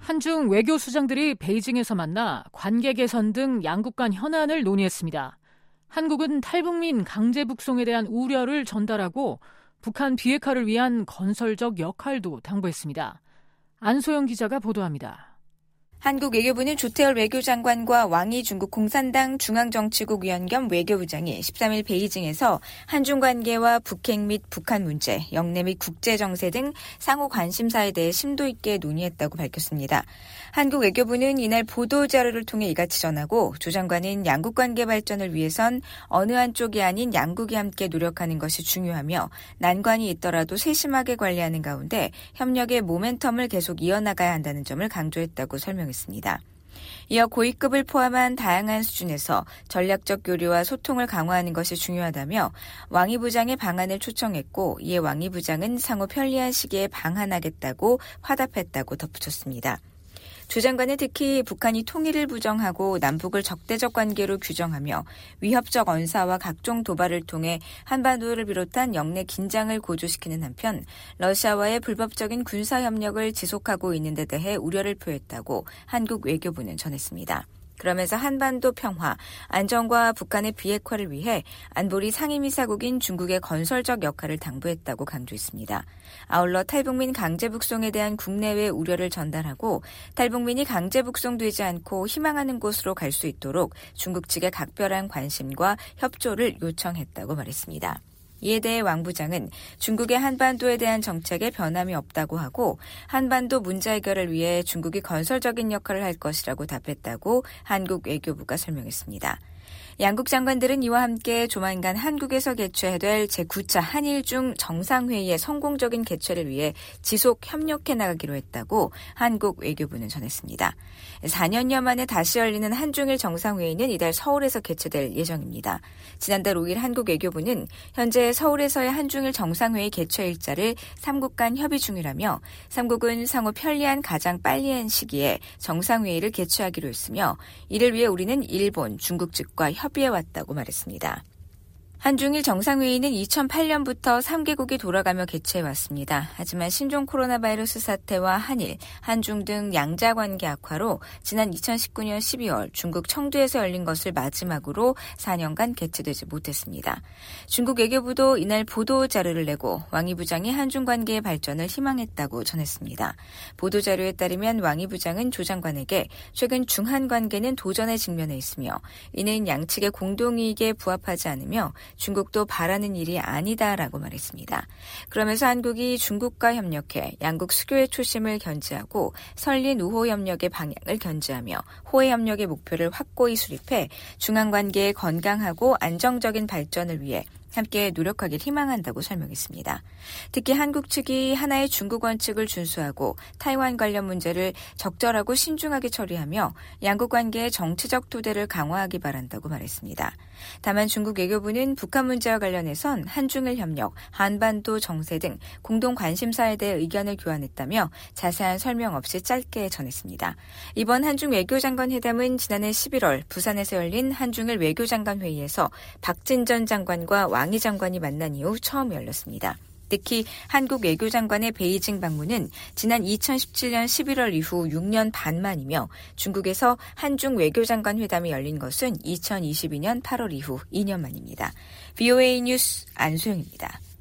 한중 외교수장들이 베이징에서 만나 관계 개선 등 양국 간 현안을 논의했습니다. 한국은 탈북민 강제 북송에 대한 우려를 전달하고 북한 비핵화를 위한 건설적 역할도 당부했습니다. 안소영 기자가 보도합니다. 한국 외교부는 조태열 외교장관과 왕이 중국 공산당 중앙정치국 위원 겸 외교부장이 13일 베이징에서 한중 관계와 북핵 및 북한 문제, 영내 및 국제정세 등 상호 관심사에 대해 심도 있게 논의했다고 밝혔습니다. 한국 외교부는 이날 보도자료를 통해 이같이 전하고 조 장관은 양국 관계 발전을 위해선 어느 한쪽이 아닌 양국이 함께 노력하는 것이 중요하며 난관이 있더라도 세심하게 관리하는 가운데 협력의 모멘텀을 계속 이어나가야 한다는 점을 강조했다고 설명했습니다. 이어 고위급을 포함한 다양한 수준에서 전략적 교류와 소통을 강화하는 것이 중요하다며 왕이 부장의 방안을 초청했고 이에 왕이 부장은 상호 편리한 시기에 방한하겠다고 화답했다고 덧붙였습니다. 조 장관은 특히 북한이 통일을 부정하고 남북을 적대적 관계로 규정하며 위협적 언사와 각종 도발을 통해 한반도를 비롯한 영내 긴장을 고조시키는 한편 러시아와의 불법적인 군사협력을 지속하고 있는 데 대해 우려를 표했다고 한국 외교부는 전했습니다. 그러면서 한반도 평화, 안정과 북한의 비핵화를 위해 안보리 상임이사국인 중국의 건설적 역할을 당부했다고 강조했습니다. 아울러 탈북민 강제 북송에 대한 국내외 우려를 전달하고 탈북민이 강제 북송되지 않고 희망하는 곳으로 갈 수 있도록 중국 측에 각별한 관심과 협조를 요청했다고 말했습니다. 이에 대해 왕 부장은 중국의 한반도에 대한 정책에 변함이 없다고 하고 한반도 문제 해결을 위해 중국이 건설적인 역할을 할 것이라고 답했다고 한국 외교부가 설명했습니다. 양국 장관들은 이와 함께 조만간 한국에서 개최될 제9차 한일중 정상회의의 성공적인 개최를 위해 지속 협력해 나가기로 했다고 한국 외교부는 전했습니다. 4년여 만에 다시 열리는 한중일 정상회의는 이달 서울에서 개최될 예정입니다. 지난달 5일 한국 외교부는 현재 서울에서의 한중일 정상회의 개최 일자를 3국 간 협의 중이라며 3국은 상호 편리한 가장 빨리한 시기에 정상회의를 개최하기로 했으며 이를 위해 우리는 일본, 중국 측과 협의해왔다고 말했습니다. 한중일 정상회의는 2008년부터 3개국이 돌아가며 개최해왔습니다. 하지만 신종 코로나 바이러스 사태와 한일, 한중 등 양자 관계 악화로 지난 2019년 12월 중국 청두에서 열린 것을 마지막으로 4년간 개최되지 못했습니다. 중국 외교부도 이날 보도자료를 내고 왕이 부장이 한중 관계의 발전을 희망했다고 전했습니다. 보도자료에 따르면 왕이 부장은 조 장관에게 최근 중한 관계는 도전에 직면해 있으며 이는 양측의 공동이익에 부합하지 않으며 중국도 바라는 일이 아니다라고 말했습니다. 그러면서 한국이 중국과 협력해 양국 수교의 초심을 견지하고 설린 우호 협력의 방향을 견지하며 호혜 협력의 목표를 확고히 수립해 중한관계의 건강하고 안정적인 발전을 위해 함께 노력하길 희망한다고 설명했습니다. 특히 한국 측이 하나의 중국 원칙을 준수하고 타이완 관련 문제를 적절하고 신중하게 처리하며 양국 관계의 정치적 토대를 강화하기 바란다고 말했습니다. 다만 중국 외교부는 북한 문제와 관련해선 한중일 협력, 한반도 정세 등 공동 관심사에 대해 의견을 교환했다며 자세한 설명 없이 짧게 전했습니다. 이번 한중 외교장관 회담은 지난해 11월 부산에서 열린 한중일 외교장관 회의에서 박진 전 장관과 왕이 장관이 만난 이후 처음 열렸습니다. 특히 한국 외교장관의 베이징 방문은 지난 2017년 11월 이후 6년 반 만이며 중국에서 한중 외교장관 회담이 열린 것은 2022년 8월 이후 2년 만입니다. VOA 뉴스 안소영입니다.